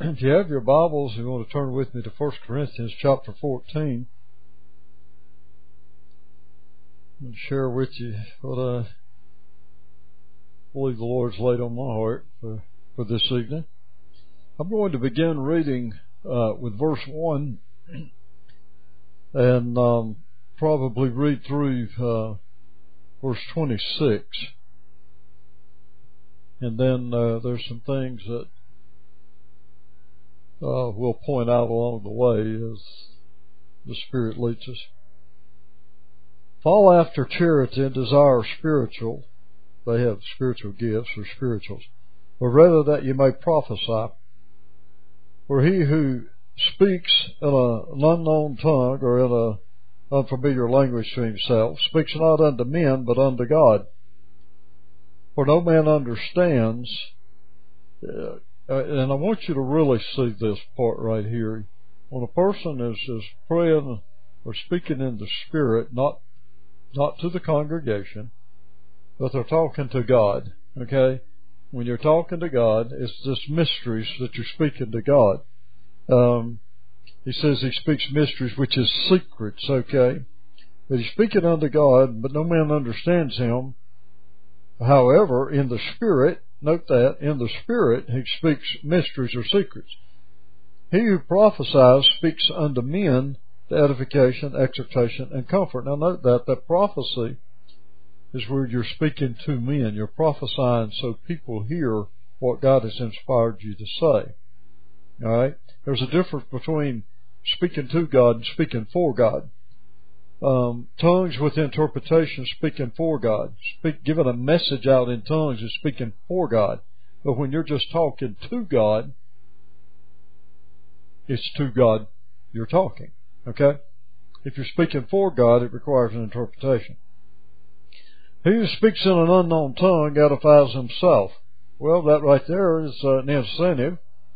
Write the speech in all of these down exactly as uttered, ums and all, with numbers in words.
If you have your Bibles, you want to turn with me to First Corinthians chapter fourteen. I'm going to share with you what I believe the Lord's laid on my heart for, for this evening. I'm going to begin reading uh, with verse one and um, probably read through uh, verse twenty-six. And then uh, there's some things that uh, we'll point out along the way as the Spirit leads us. Follow after charity and desire spiritual. They have spiritual gifts or spirituals. Or rather that you may prophesy. For he who speaks in a, an unknown tongue or in a unfamiliar language to himself speaks not unto men but unto God. For no man understands. Uh, and I want you to really see this part right here. When a person is, is praying or speaking in the Spirit, not not to the congregation, but they're talking to God. Okay? When you're talking to God, it's just mysteries that you're speaking to God. Um, he says he speaks mysteries, which is secrets. Okay? But he's speaking unto God, but no man understands him. However, in the Spirit, note that, in the Spirit, he speaks mysteries or secrets. He who prophesies speaks unto men to edification, exhortation, and comfort. Now note that, that prophecy is where you're speaking to men. You're prophesying so people hear what God has inspired you to say. Alright? There's a difference between speaking to God and speaking for God. Um, tongues with interpretation, speaking for God. Speak, giving a message out in tongues is speaking for God. But when you're just talking to God, it's to God you're talking. Okay? If you're speaking for God, it requires an interpretation. He who speaks in an unknown tongue edifies himself. Well, that right there is uh, an incentive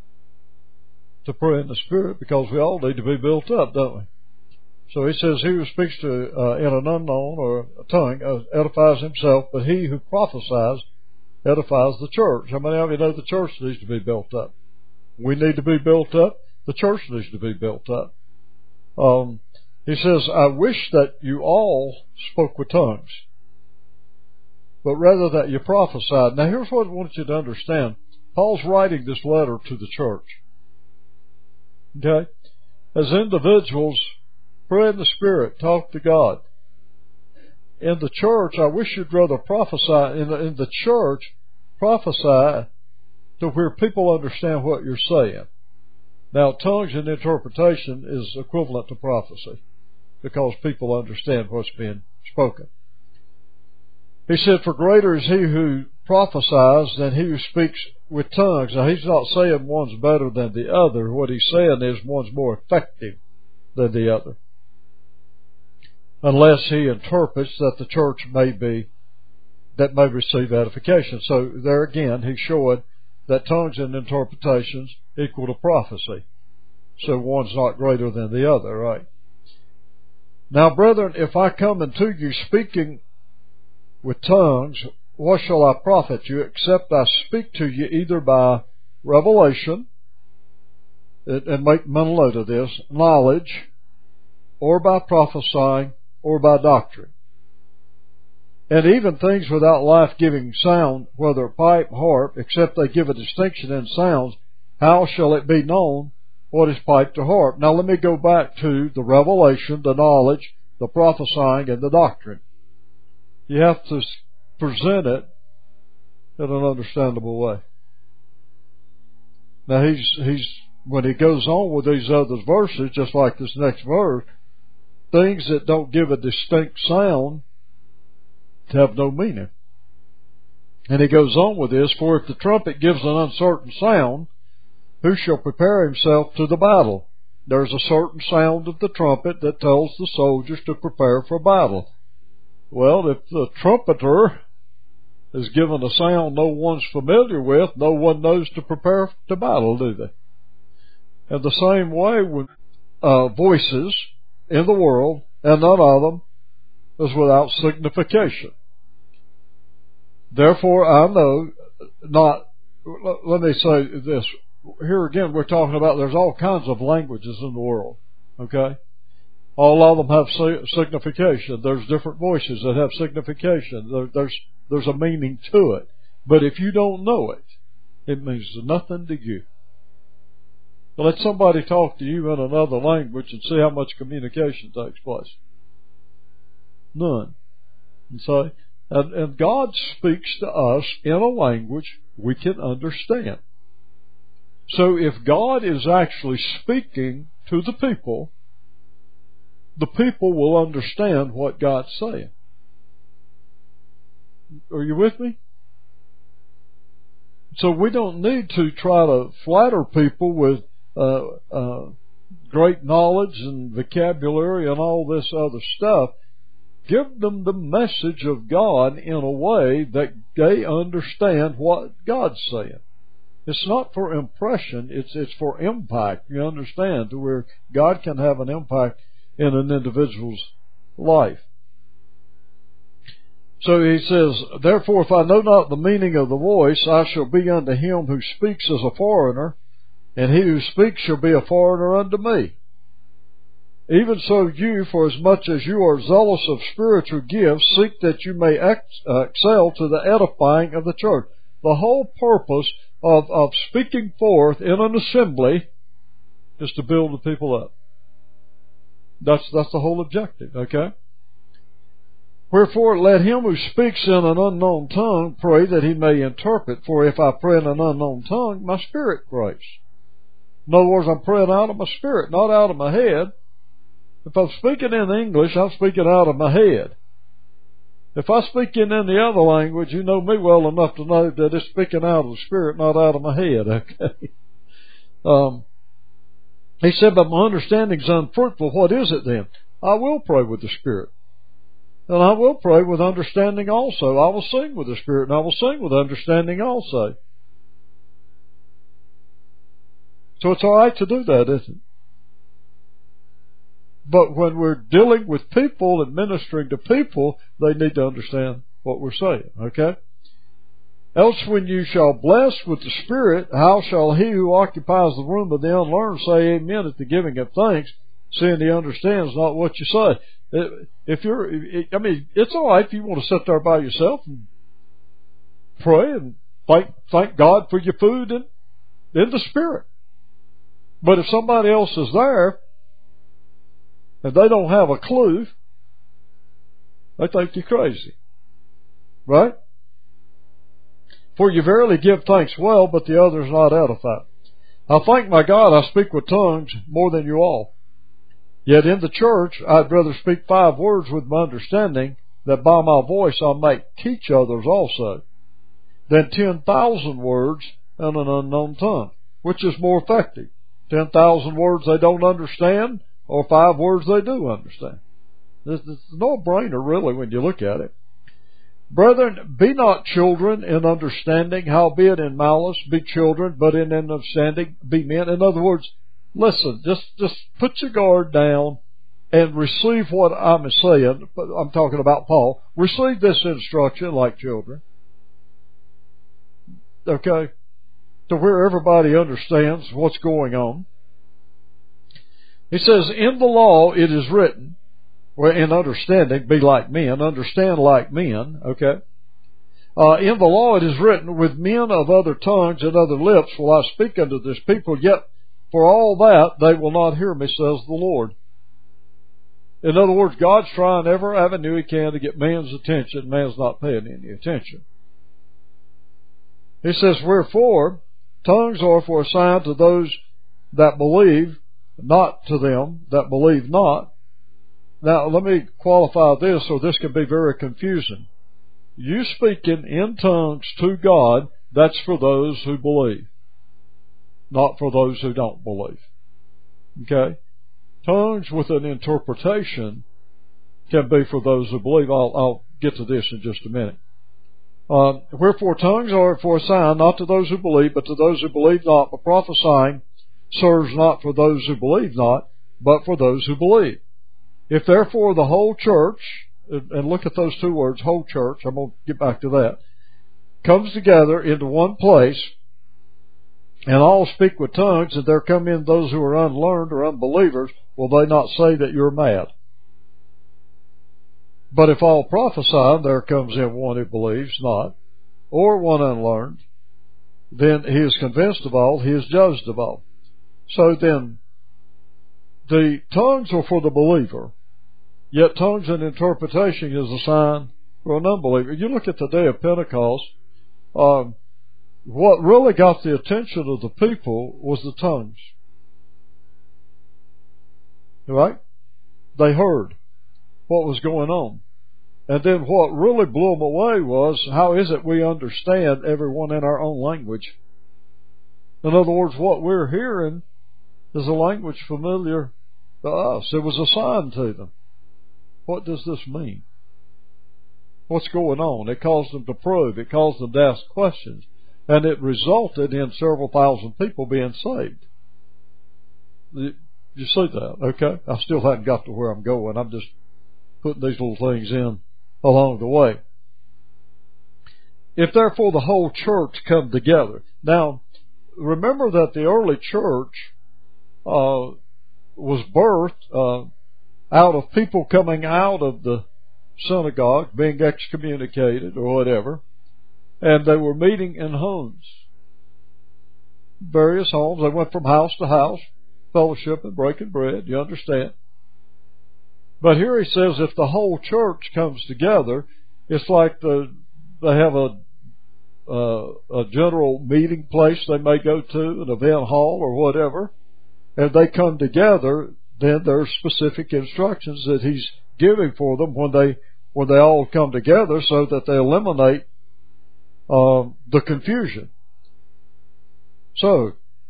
to pray in the Spirit, because we all need to be built up, don't we? So he says, he who speaks to uh, in an unknown or a tongue uh, edifies himself, but he who prophesies edifies the church. How many of you know the church needs to be built up? We need to be built up. The church needs to be built up. Um, he says, I wish that you all spoke with tongues, but rather that you prophesied. Now here's what I want you to understand. Paul's writing this letter to the church. Okay? As individuals, pray in the Spirit, talk to God. In the church, I wish you'd rather prophesy. In the, in the church, prophesy to where people understand what you're saying. Now, tongues and interpretation is equivalent to prophecy, because people understand what's being spoken. He said, for greater is he who prophesies than he who speaks with tongues. Now, he's not saying one's better than the other. What he's saying is one's more effective than the other, unless he interprets that the church may be, that may receive edification. So there again, he's showing that tongues and interpretations equal to prophecy. So one's not greater than the other, right? Now, brethren, if I come unto you speaking with tongues, what shall I profit you, except I speak to you either by revelation, and make mental note of this, knowledge, or by prophesying, or by doctrine. And even things without life-giving sound, whether pipe, harp, except they give a distinction in sounds, how shall it be known what is pipe to harp? Now let me go back to the revelation, the knowledge, the prophesying, and the doctrine. You have to present it in an understandable way. Now he's, he's, when he goes on with these other verses, just like this next verse, things that don't give a distinct sound have no meaning. And he goes on with this, for if the trumpet gives an uncertain sound, who shall prepare himself to the battle? There's a certain sound of the trumpet that tells the soldiers to prepare for battle. Well, if the trumpeter is given a sound no one's familiar with, no one knows to prepare to battle, do they? And the same way with uh, voices in the world, and none of them is without signification. Therefore, I know not, let me say this, here again, we're talking about there's all kinds of languages in the world. Okay? All of them have signification. There's different voices that have signification. There, there's, there's a meaning to it. But if you don't know it, it means nothing to you. Let somebody talk to you in another language and see how much communication takes place. None. And so, and, and God speaks to us in a language we can understand. So if God is actually speaking to the people, the people will understand what God's saying. Are you with me? So we don't need to try to flatter people with uh, uh, great knowledge and vocabulary and all this other stuff. Give them the message of God in a way that they understand what God's saying. It's not for impression, it's it's for impact, you understand, to where God can have an impact in an individual's life. So he says, therefore, if I know not the meaning of the voice, I shall be unto him who speaks as a foreigner, and he who speaks shall be a foreigner unto me. Even so you, for as much as you are zealous of spiritual gifts, seek that you may ex- uh, excel to the edifying of the church. The whole purpose of, of speaking forth in an assembly is to build the people up. That's, that's the whole objective, okay? Wherefore let him who speaks in an unknown tongue pray that he may interpret. For if I pray in an unknown tongue, my spirit prays. In other words, I'm praying out of my spirit, not out of my head. If I'm speaking in English, I'm speaking out of my head. If I speak in any other language, you know me well enough to know that it's speaking out of the spirit, not out of my head, okay? Um, he said, but my understanding's unfruitful. What is it then? I will pray with the spirit. And I will pray with understanding also. I will sing with the spirit, and I will sing with understanding also. So it's all right to do that, isn't it? But when we're dealing with people and ministering to people, they need to understand what we're saying, okay? Else when you shall bless with the Spirit, how shall he who occupies the room of the unlearned say amen at the giving of thanks, seeing he understands not what you say? If you're, I mean, it's all right if you want to sit there by yourself and pray and thank, thank God for your food in, in the Spirit. But if somebody else is there, and they don't have a clue, they think you're crazy. Right? For you verily give thanks well, but the other is not edified. I thank my God I speak with tongues more than you all. Yet in the church I'd rather speak five words with my understanding, that by my voice I might teach others also, than ten thousand words in an unknown tongue. Which is more effective? Ten thousand words they don't understand, or five words they do understand? It's a no-brainer, really, when you look at it. Brethren, be not children in understanding, howbeit in malice be children, but in understanding be men. In other words, listen, just, just put your guard down and receive what I'm saying. I'm talking about Paul. Receive this instruction like children. Okay? To where everybody understands what's going on. He says, in the law it is written, well, in understanding, be like men, understand like men, okay? Uh, in the law it is written, with men of other tongues and other lips will I speak unto this people, yet for all that they will not hear me, says the Lord. In other words, God's trying every avenue He can to get man's attention. Man's not paying any attention. He says, wherefore, tongues are for a sign to those that believe, not to them that believe not. Now, let me qualify this, or this can be very confusing. You speaking in tongues to God, that's for those who believe, not for those who don't believe. Okay? Tongues with an interpretation can be for those who believe. I'll, I'll get to this in just a minute. Uh, wherefore tongues are for a sign, not to those who believe, but to those who believe not. But prophesying serves not for those who believe not, but for those who believe. If therefore the whole church, and look at those two words, whole church, I'm going to get back to that, comes together into one place, and all speak with tongues, and there come in those who are unlearned or unbelievers, will they not say that you're mad? But if all prophesy, there comes in one who believes not, or one unlearned, then he is convinced of all, he is judged of all. So then, the tongues are for the believer, yet tongues and interpretation is a sign for an unbeliever. You look at the day of Pentecost, um, what really got the attention of the people was the tongues. Right? They heard what was going on. And then what really blew them away was, how is it we understand everyone in our own language? In other words, what we're hearing is a language familiar to us. It was a sign to them. What does this mean? What's going on? It caused them to probe. It caused them to ask questions. And it resulted in several thousand people being saved. You see that? Okay? I still haven't got to where I'm going. I'm just putting these little things in along the way. If therefore the whole church come together. Now, remember that the early church uh, was birthed uh, out of people coming out of the synagogue, being excommunicated or whatever, and they were meeting in homes, various homes. They went from house to house, fellowship and breaking bread, you understand. But here he says if the whole church comes together, it's like the, they have a uh, a general meeting place they may go to, an event hall or whatever, and they come together, then there's specific instructions that he's giving for them when they when they all come together, so that they eliminate uh, the confusion. So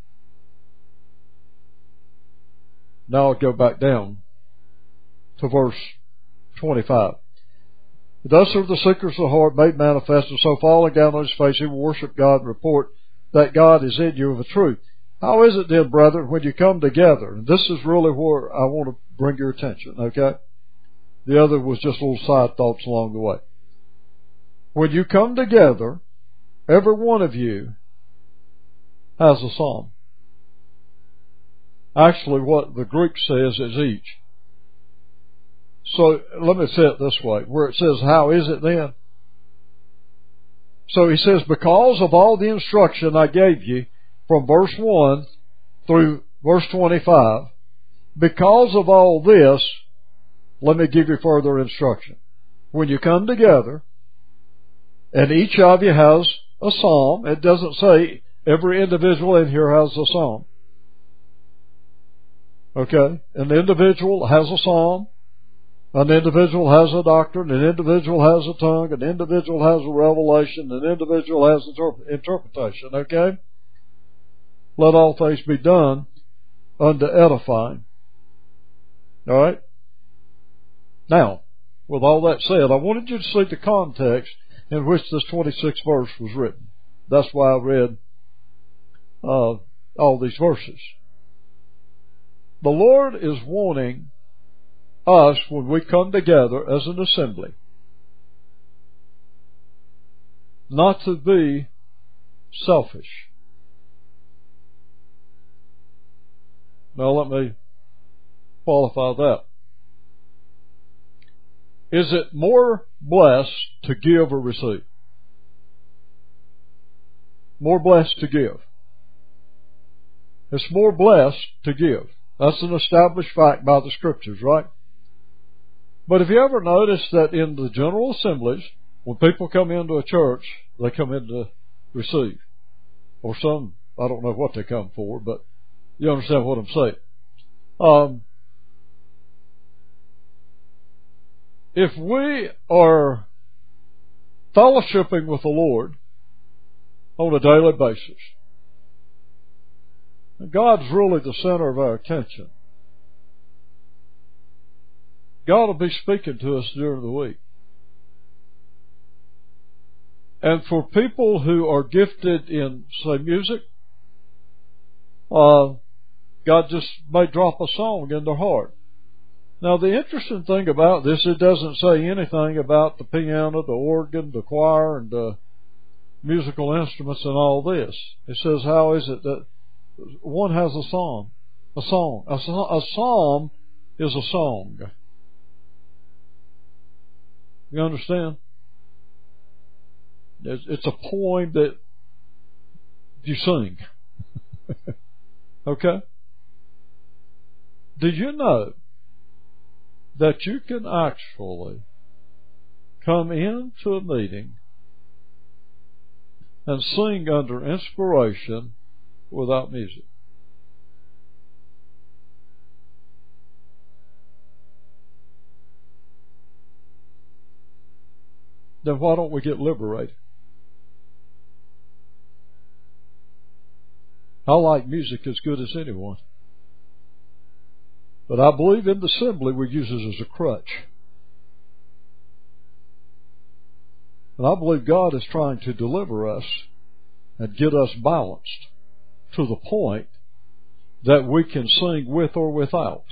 now I'll go back down to verse twenty-five. Thus are the secrets of the heart made manifest, and so falling down on his face he will worship God and report that God is in you of a truth. How is it then, brethren, when you come together? And this is really where I want to bring your attention, okay? The other was just little side thoughts along the way. When you come together, every one of you has a psalm. Actually, what the Greek says is each. So let me say it this way, where it says, how is it then? So he says, because of all the instruction I gave you from verse one through verse twenty-five, because of all this, let me give you further instruction. When you come together, and each of you has a psalm, it doesn't say every individual in here has a psalm. Okay? An individual has a psalm. An individual has a doctrine, an individual has a tongue, an individual has a revelation, an individual has interp- interpretation, okay? Let all things be done unto edifying. Alright? Now, with all that said, I wanted you to see the context in which this twenty-sixth verse was written. That's why I read uh, all these verses. The Lord is wanting us, when we come together as an assembly, not to be selfish. Now let me qualify that. Is it more blessed to give or receive? More blessed to give. It's more blessed to give. That's an established fact by the Scriptures, right? But have you ever noticed that in the general assemblies, when people come into a church, they come in to receive? Or some, I don't know what they come for, but you understand what I'm saying. Um, if we are fellowshipping with the Lord on a daily basis, God's really the center of our attention. God will be speaking to us during the week. And for people who are gifted in, say, music, uh, God just may drop a song in their heart. Now, the interesting thing about this, it doesn't say anything about the piano, the organ, the choir, and the, musical instruments and all this. It says, how is it that one has a song? A song. A, a psalm is a song. You understand? It's, it's a poem that you sing. Okay? Did you know that you can actually come into a meeting and sing under inspiration without music? Then why don't we get liberated? I like music as good as anyone. But I believe in the assembly we use it as a crutch. And I believe God is trying to deliver us and get us balanced to the point that we can sing with or without.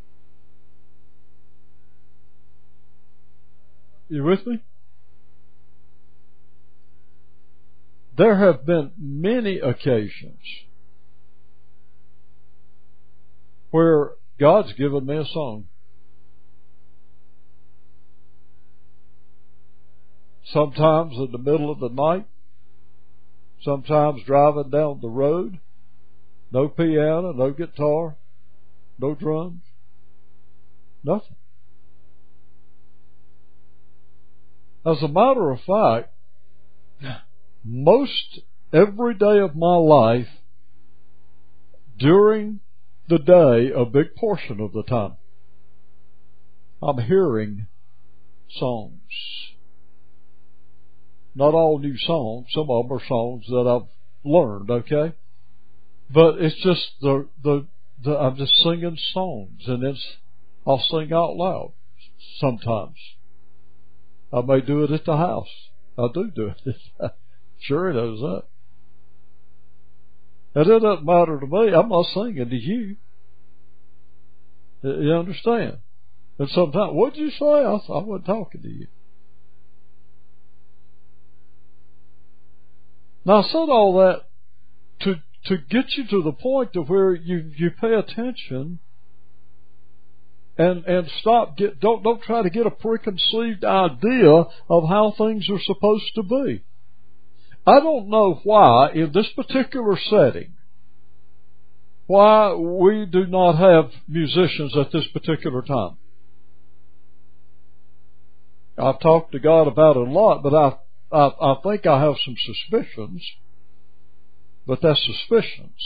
You with me? There have been many occasions where God's given me a song. Sometimes in the middle of the night, sometimes driving down the road, no piano, no guitar, no drums, nothing. As a matter of fact, most every day of my life, during the day, a big portion of the time, I'm hearing songs. Not all new songs. Some of them are songs that I've learned, okay? But it's just the, the, the I'm just singing songs, and it's, I'll sing out loud sometimes. I may do it at the house. I do do it. Sure he knows that. And it doesn't matter to me. I'm not singing to you. You understand? And sometimes, what'd you say? I, I wasn't talking to you. Now, I said all that to to get you to the point of where you, you pay attention and and stop get don't don't try to get a preconceived idea of how things are supposed to be. I don't know why in this particular setting, why we do not have musicians at this particular time. I've talked to God about it a lot, but I I, I think I have some suspicions, but that's suspicions.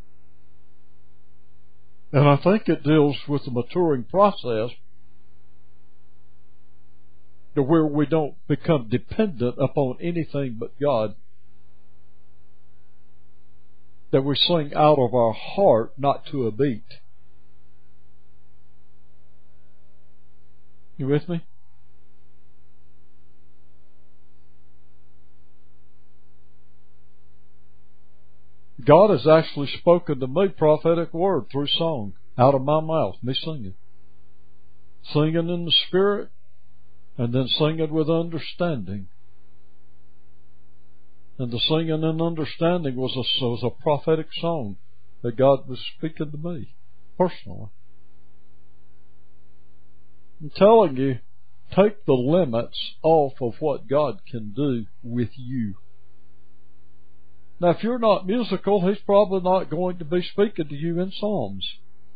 And I think it deals with the maturing process to where we don't become dependent upon anything but God. That we sing out of our heart, not to a beat. You with me? God has actually spoken to me prophetic word through song, out of my mouth, me singing. Singing in the Spirit, and then singing with understanding. And the singing and understanding was a, was a prophetic song that God was speaking to me, personally. I'm telling you, take the limits off of what God can do with you. Now, if you're not musical, He's probably not going to be speaking to you in psalms.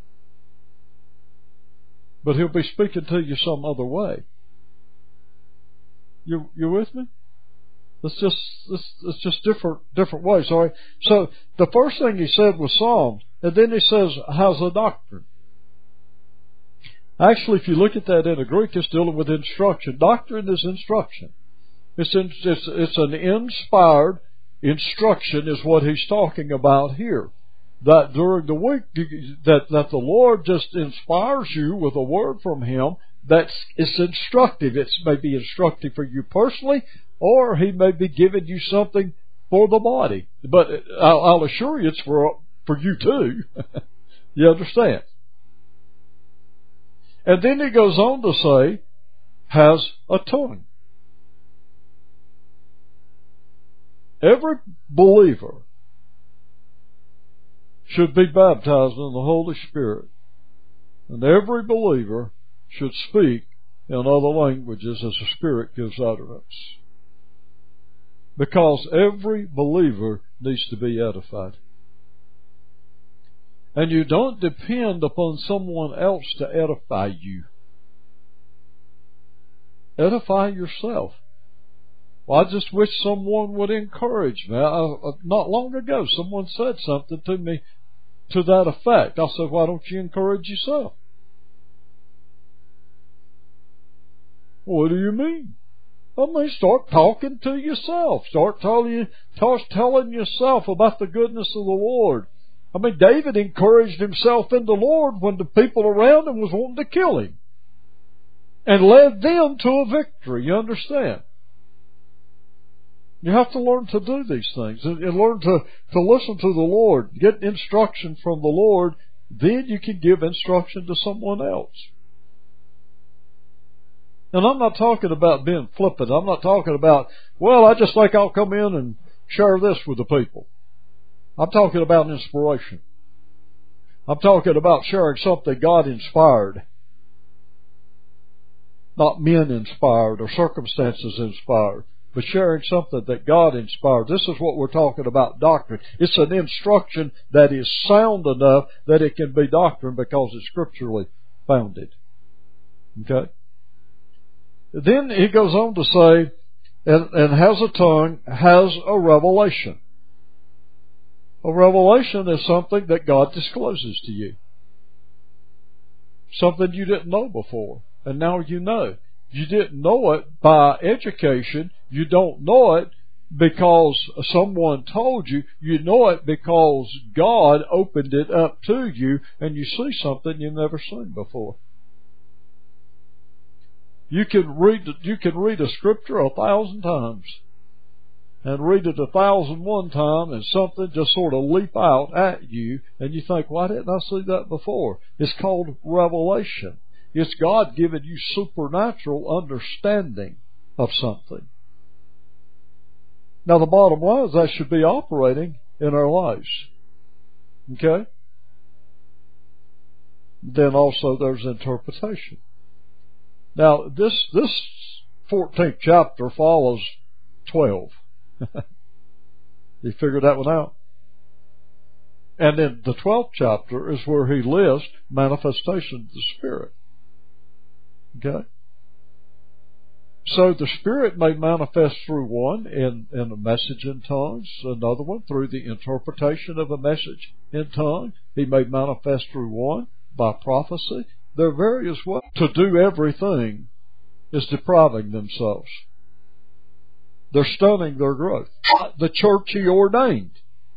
But He'll be speaking to you some other way. You you with me? It's just it's, it's just different different ways. All right. So the first thing He said was psalms, and then He says, "How's a doctrine?" Actually, if you look at that in the Greek, it's dealing with instruction. Doctrine is instruction. It's in, it's it's an inspired instruction is what He's talking about here. That during the week, that, that the Lord just inspires you with a word from Him that's it's instructive. It's maybe instructive for you personally, or He may be giving you something for the body. But I'll, I'll assure you it's for, for you too. You understand? And then He goes on to say, has a tongue. every believer should be baptized in the Holy Spirit, and every believer should speak in other languages as the Spirit gives utterance. Because every believer needs to be edified. And you don't depend upon someone else to edify you. Edify yourself. Well, I just wish someone would encourage me. I, I, not long ago, someone said something to me to that effect. I said, why don't you encourage yourself? What do you mean? I mean, start talking to yourself. Start telling you, start telling yourself about the goodness of the Lord. I mean, David encouraged himself in the Lord when the people around him was wanting to kill him, and led them to a victory. You understand? You have to learn to do these things and, and learn to, to listen to the Lord. Get instruction from the Lord. Then you can give instruction to someone else. And I'm not talking about being flippant. I'm not talking about, well, I just think I'll come in and share this with the people. I'm talking about inspiration. I'm talking about sharing something God inspired. Not men inspired or circumstances inspired, but sharing something that God inspired. This is what we're talking about, doctrine. It's an instruction that is sound enough that it can be doctrine because it's scripturally founded. Okay? Then he goes on to say, and, and has a tongue, has a revelation. A revelation is something that God discloses to you. Something you didn't know before, and now you know. You didn't know it by education. You don't know it because someone told you. You know it because God opened it up to you, and you see something you've never seen before. You can read you can read a scripture a thousand times and read it a thousand one time, and something just sort of leap out at you, and you think, why didn't I see that before? It's called revelation. It's God giving you supernatural understanding of something. Now the bottom line is that should be operating in our lives. Okay? Then also there's interpretation. Now, this this fourteenth chapter follows twelve. You figured that one out? And then the twelfth chapter is where he lists manifestation of the Spirit. Okay? So the Spirit may manifest through one in, in a message in tongues, another one through the interpretation of a message in tongues. He may manifest through one by prophecy. There are various ways. To do everything is depriving themselves. They're stunning their growth. The church he ordained.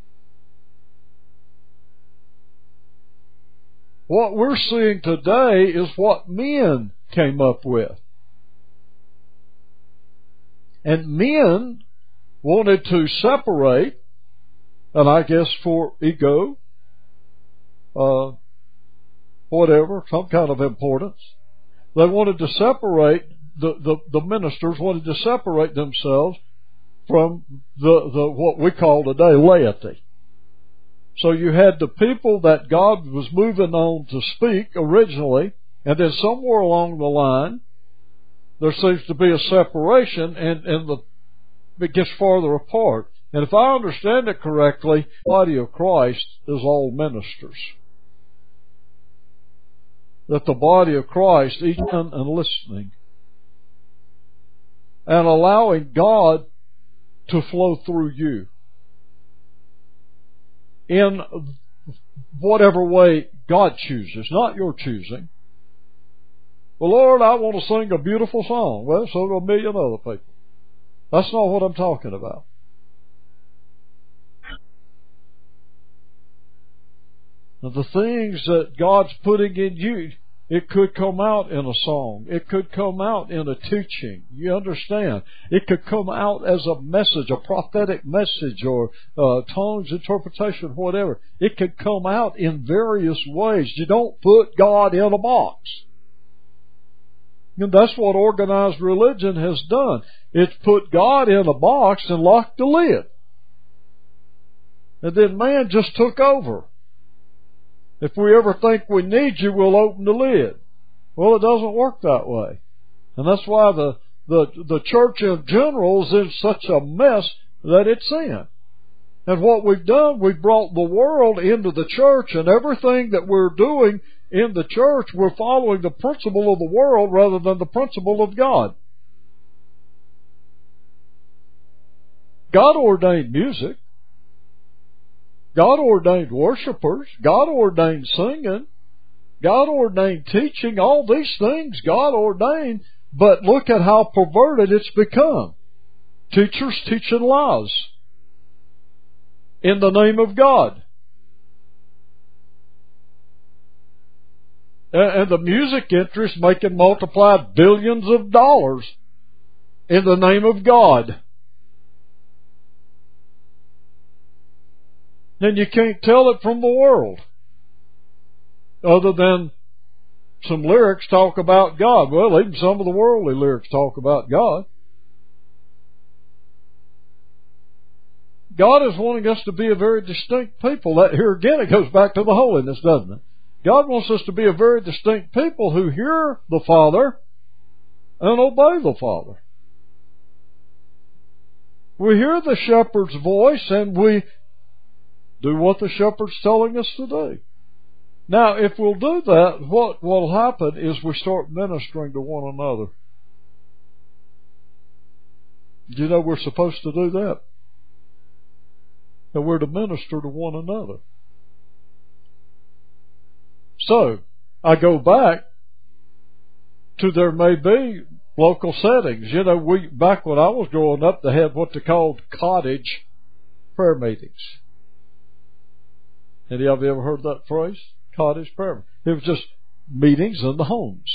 What we're seeing today is what men came up with. And men wanted to separate, and I guess for ego, uh, whatever, some kind of importance. They wanted to separate, the, the, the ministers wanted to separate themselves from the, the what we call today laity. So you had the people that God was moving on to speak originally, and then somewhere along the line, there seems to be a separation, and, and the, it gets farther apart. And if I understand it correctly, the body of Christ is all ministers. That the body of Christ, each one and listening, and allowing God to flow through you in whatever way God chooses, not your choosing. Well, Lord, I want to sing a beautiful song. Well, so do a million other people. That's not what I'm talking about. Now, the things that God's putting in you, it could come out in a song. It could come out in a teaching. You understand? It could come out as a message, a prophetic message, or uh, tongues interpretation, whatever. It could come out in various ways. You don't put God in a box. And that's what organized religion has done. It's put God in a box and locked the lid. And then man just took over. If we ever think we need you, we'll open the lid. Well, it doesn't work that way. And that's why the, the, the church in general is in such a mess that it's in. And what we've done, we've brought the world into the church, and everything that we're doing in the church, we're following the principle of the world rather than the principle of God. God ordained music. God ordained worshipers. God ordained singing. God ordained teaching. All these things God ordained, but look at how perverted it's become. Teachers teaching lies in the name of God. And the music industry making multiplied billions of dollars in the name of God. Then you can't tell it from the world. Other than some lyrics talk about God. Well, even some of the worldly lyrics talk about God. God is wanting us to be a very distinct people. That here again it goes back to the holiness, doesn't it? God wants us to be a very distinct people who hear the Father and obey the Father. We hear the shepherd's voice and we do what the shepherd's telling us to do. Now, if we'll do that, what will happen is we start ministering to one another. Do you know we're supposed to do that? That we're to minister to one another. So, I go back to there may be local settings. You know, we back when I was growing up, they had what they called cottage prayer meetings. Any of you ever heard that phrase? Cottage prayer. It was just meetings in the homes.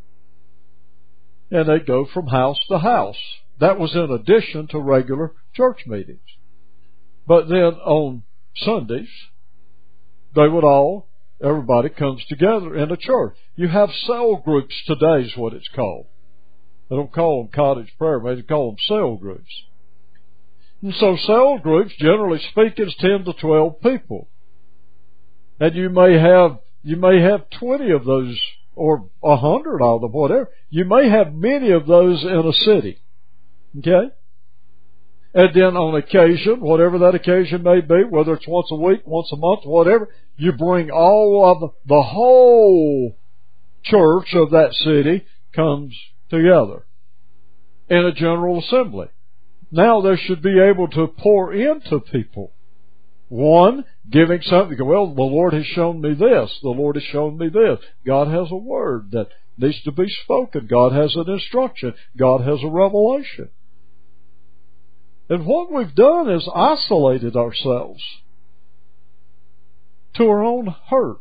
And they'd go from house to house. That was in addition to regular church meetings. But then on Sundays, they would all, everybody comes together in a church. You have cell groups today is what it's called. They don't call them cottage prayer meetings, they call them cell groups. And so cell groups, generally speaking, is ten to twelve people. And you may have, you may have twenty of those, or a hundred of them, whatever. You may have many of those in a city. Okay? And then on occasion, whatever that occasion may be, whether it's once a week, once a month, whatever, you bring all of the whole church of that city comes together in a general assembly. Now they should be able to pour into people. One, giving something. Well, the Lord has shown me this. The Lord has shown me this. God has a word that needs to be spoken. God has an instruction. God has a revelation. And what we've done is isolated ourselves to our own hurt.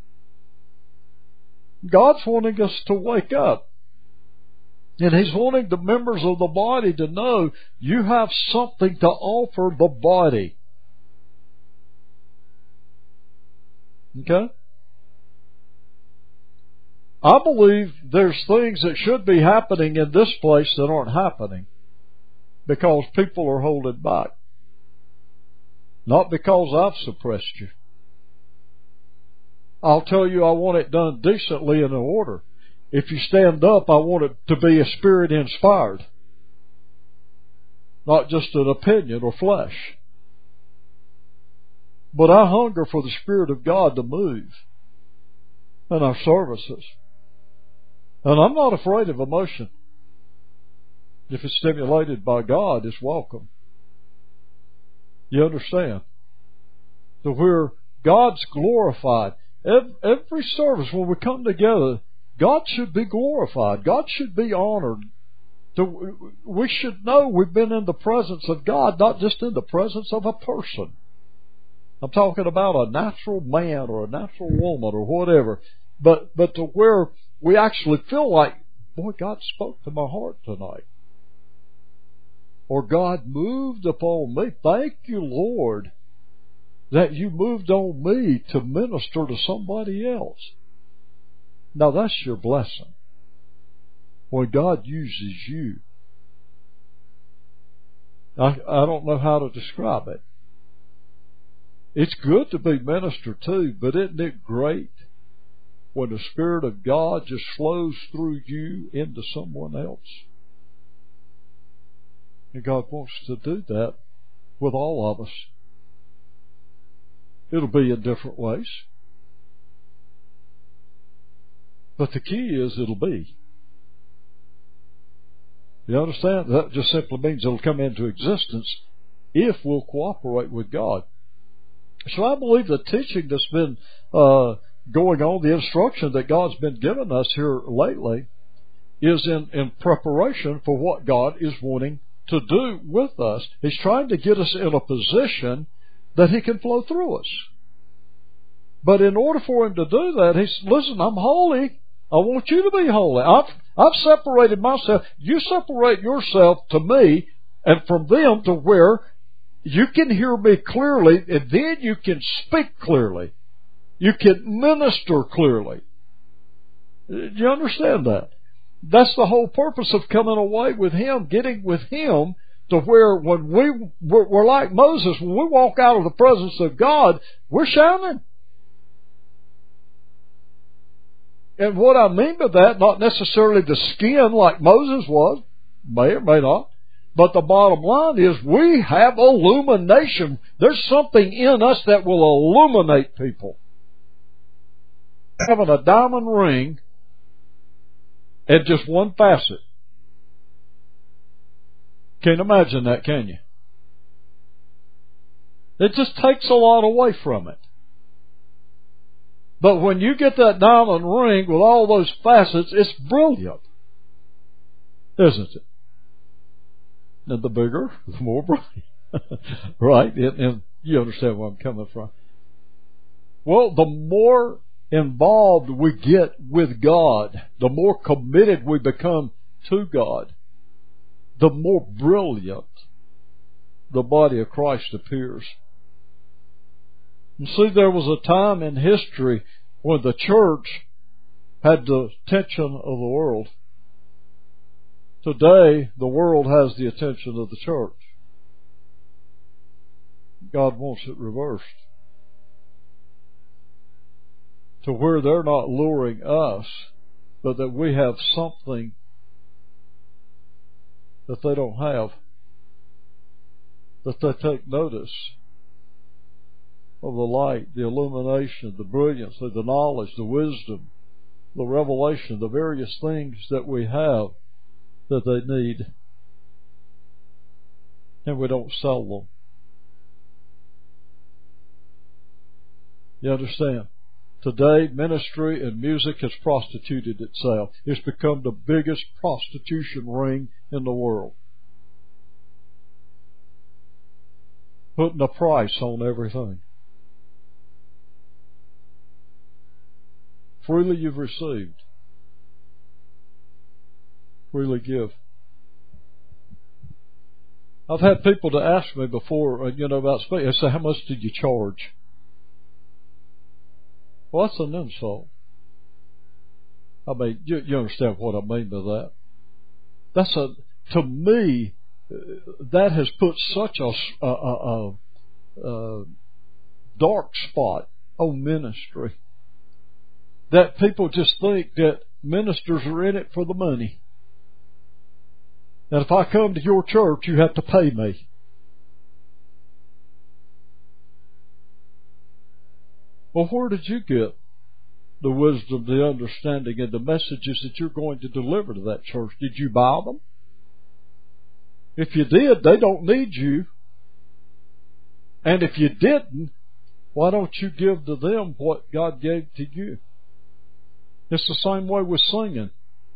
God's wanting us to wake up. And He's wanting the members of the body to know you have something to offer the body. Okay? I believe there's things that should be happening in this place that aren't happening because people are holding back. Not because I've suppressed you. I'll tell you I want it done decently and in order. If you stand up, I want it to be a spirit inspired. Not just an opinion or flesh. But I hunger for the Spirit of God to move in our services. And I'm not afraid of emotion. If it's stimulated by God, it's welcome. You understand? So where God's glorified. Every service when we come together, God should be glorified. God should be honored. So we should know we've been in the presence of God, not just in the presence of a person. I'm talking about a natural man or a natural woman or whatever. But but to where we actually feel like, boy, God spoke to my heart tonight. Or God moved upon me. Thank you, Lord, that you moved on me to minister to somebody else. Now that's your blessing. When God uses you. I, I don't know how to describe it. It's good to be ministered to, but isn't it great when the Spirit of God just flows through you into someone else? And God wants to do that with all of us. It'll be in different ways. But the key is it'll be. You understand? That just simply means it'll come into existence if we'll cooperate with God. So I believe the teaching that's been uh, going on, the instruction that God's been giving us here lately, is in, in preparation for what God is wanting to do with us. He's trying to get us in a position that He can flow through us. But in order for Him to do that, He's, listen, I'm holy. I want you to be holy. I've, I've separated myself. You separate yourself to me and from them to where you can hear me clearly, and then you can speak clearly. You can minister clearly. Do you understand that? That's the whole purpose of coming away with Him, getting with Him to where when we, we're, we're like Moses, when we walk out of the presence of God, we're shining. And what I mean by that, not necessarily the skin like Moses was, may or may not, but the bottom line is we have illumination. There's something in us that will illuminate people. Having a diamond ring and just one facet. Can't imagine that, can you? It just takes a lot away from it. But when you get that diamond ring with all those facets, it's brilliant. Isn't it? And the bigger, the more bright. Right? And, and you understand where I'm coming from. Well, the more involved we get with God, the more committed we become to God, the more brilliant the body of Christ appears. You see, there was a time in history when the church had the attention of the world. Today, the world has the attention of the church. God wants it reversed. To where they're not luring us, but that we have something that they don't have. That they take notice of the light, the illumination, the brilliance, the knowledge, the wisdom, the revelation, the various things that we have that they need. And we don't sell them. You understand? Today, ministry and music has prostituted itself. It's become the biggest prostitution ring in the world. Putting a price on everything. Freely you've received. Freely give. I've had people to ask me before, you know, about speaking. They say, how much did you charge? Well, that's an insult. I mean, you, you understand what I mean by that. That's a, to me, that has put such a, a, a, a dark spot on ministry that people just think that ministers are in it for the money. And if I come to your church, you have to pay me. Well, where did you get the wisdom, the understanding, and the messages that you're going to deliver to that church? Did you buy them? If you did, they don't need you. And if you didn't, why don't you give to them what God gave to you? It's the same way with singing.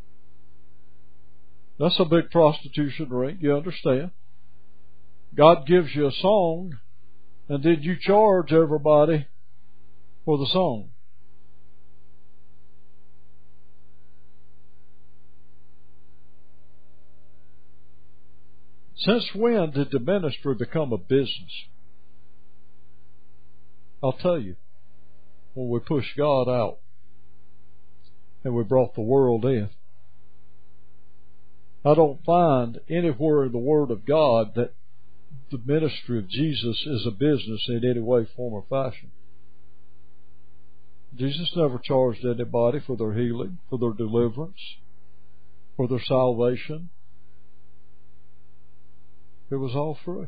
That's a big prostitution ring, you understand? God gives you a song, and then you charge everybody for the song. Since when did the ministry become a business? I'll tell you, when we pushed God out and we brought the world in. I don't find anywhere in the Word of God that the ministry of Jesus is a business in any way, form, or fashion. Jesus never charged anybody for their healing, for their deliverance, for their salvation. It was all free.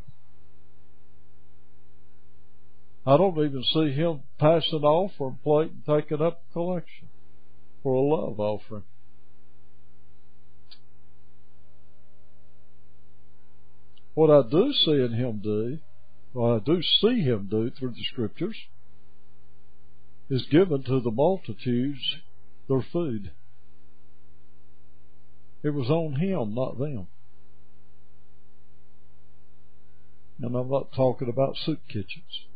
I don't even see him passing the offering plate and taking up a collection for a love offering. What I do see in him do, what I do see him do through the Scriptures, is given to the multitudes their food. It was on him, not them. And I'm not talking about soup kitchens.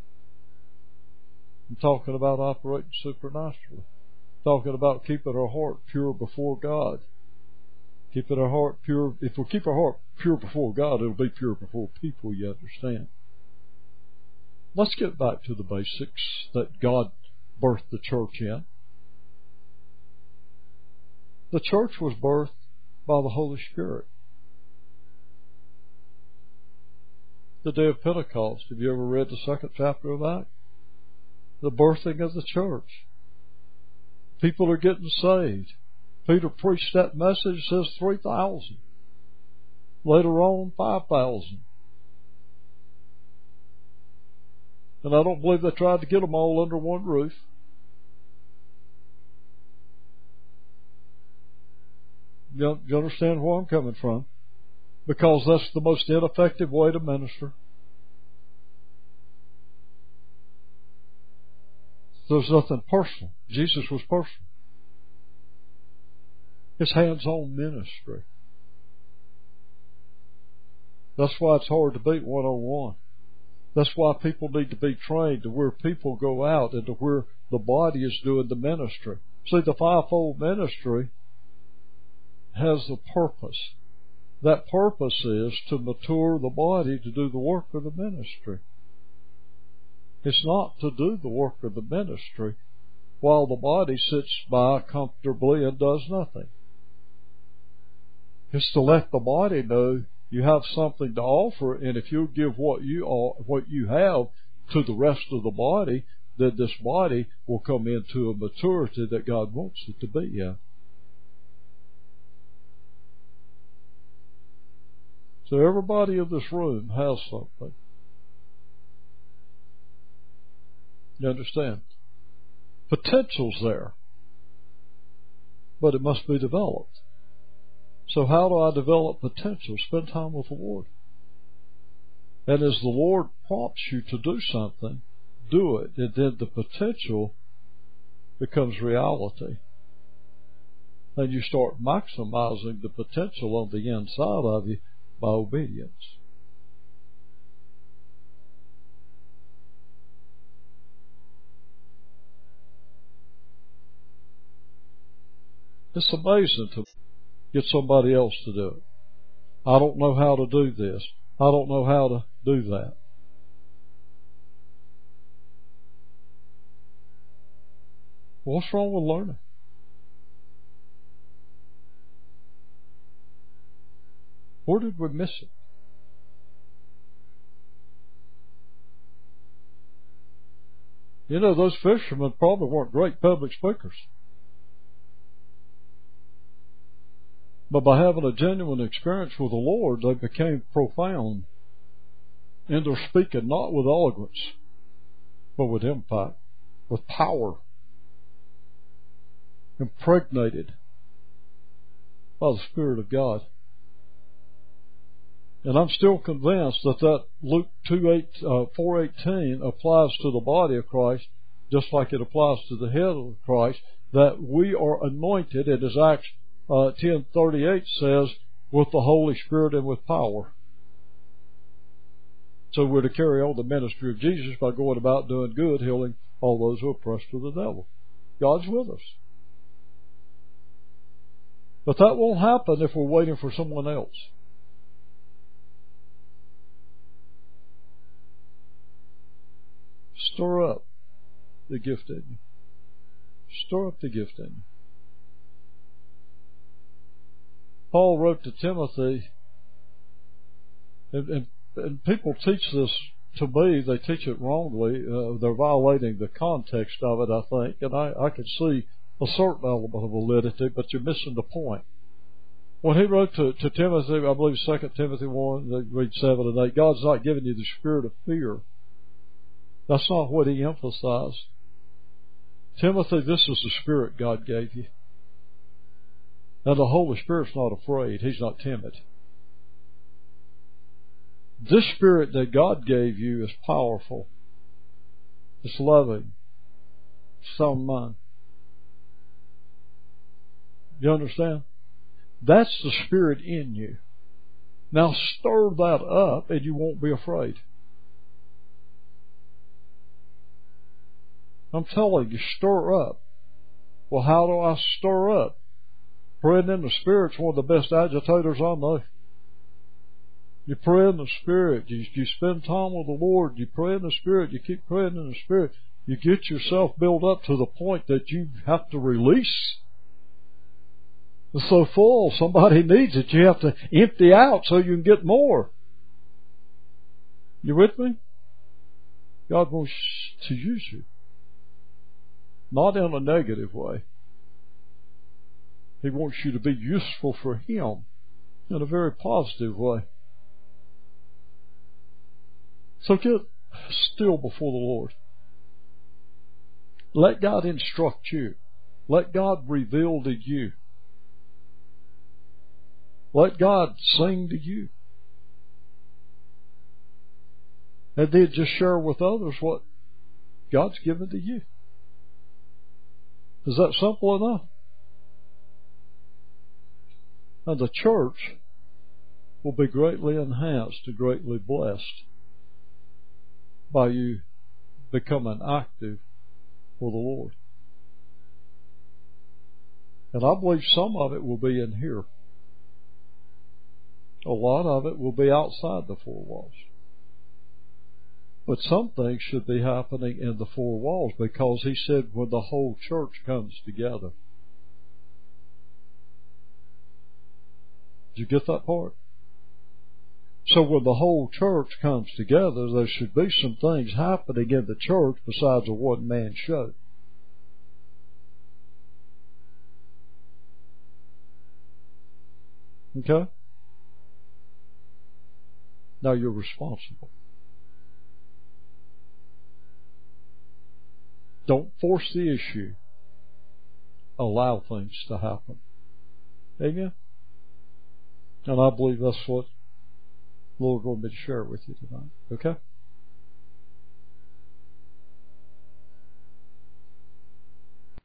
I'm talking about operating supernaturally. I'm talking about keeping our heart pure before God. Keeping our heart pure. If we keep our heart pure before God, it'll be pure before people, you understand. Let's get back to the basics that God birthed the church in. The church was birthed by the Holy Spirit. The day of Pentecost, have you ever read the second chapter of that? The birthing of the church. People are getting saved. Peter preached that message, says three thousand. Later on, five thousand. And I don't believe they tried to get them all under one roof. You, you understand where I'm coming from? Because that's the most ineffective way to minister. There's nothing personal. Jesus was personal. His hands-on ministry. That's why it's hard to beat one-on-one. That's why people need to be trained to where people go out and to where the body is doing the ministry. See, the fivefold ministry has a purpose. That purpose is to mature the body to do the work of the ministry. It's not to do the work of the ministry while the body sits by comfortably and does nothing. It's to let the body know you have something to offer, and if you give what you are, what you have to the rest of the body, then this body will come into a maturity that God wants it to be in. So everybody in this room has something. You understand? Potential's there, but it must be developed. So how do I develop potential? Spend time with the Lord. And as the Lord prompts you to do something, do it, and then the potential becomes reality. And you start maximizing the potential on the inside of you by obedience. It's amazing to get somebody else to do it. I don't know how to do this. I don't know how to do that. What's wrong with learning? Where did we miss it? You know, those fishermen probably weren't great public speakers. But by having a genuine experience with the Lord, they became profound in their speaking, not with eloquence, but with impact, with power, impregnated by the Spirit of God. And I'm still convinced that that Luke four eighteen applies to the body of Christ just like it applies to the head of Christ, that we are anointed, and as Acts uh, ten thirty-eight says, with the Holy Spirit and with power. So we're to carry on the ministry of Jesus by going about doing good, healing all those who are oppressed of the devil. God's with us. But that won't happen if we're waiting for someone else. Stir up the gift in you. Stir up the gift in you. Paul wrote to Timothy, and, and and people teach this, to me, they teach it wrongly. Uh, they're violating the context of it, I think, and I, I can see a certain element of validity, but you're missing the point. When he wrote to, to Timothy, I believe Second Timothy one, they read seven and eight, God's not giving you the spirit of fear. That's not what he emphasized. Timothy, this is the spirit God gave you. And the Holy Spirit's not afraid. He's not timid. This spirit that God gave you is powerful. It's loving. It's sound mind. You understand? That's the spirit in you. Now stir that up and you won't be afraid. I'm telling you, stir up. Well, how do I stir up? Praying in the Spirit's one of the best agitators I know. You pray in the Spirit. You, you spend time with the Lord. You pray in the Spirit. You keep praying in the Spirit. You get yourself built up to the point that you have to release. It's so full, somebody needs it. You have to empty out so you can get more. You with me? God wants to use you. Not in a negative way. He wants you to be useful for Him in a very positive way. So get still before the Lord. Let God instruct you. Let God reveal to you. Let God sing to you. And then just share with others what God's given to you. Is that simple enough? And the church will be greatly enhanced and greatly blessed by you becoming active for the Lord. And I believe some of it will be in here. A lot of it will be outside the four walls. But some things should be happening in the four walls, because he said when the whole church comes together. Did you get that part? So when the whole church comes together, there should be some things happening in the church besides a one-man show. Okay? Now you're responsible. Don't force the issue. Allow things to happen. Amen? And I believe that's what the Lord wanted me to share with you tonight. Okay?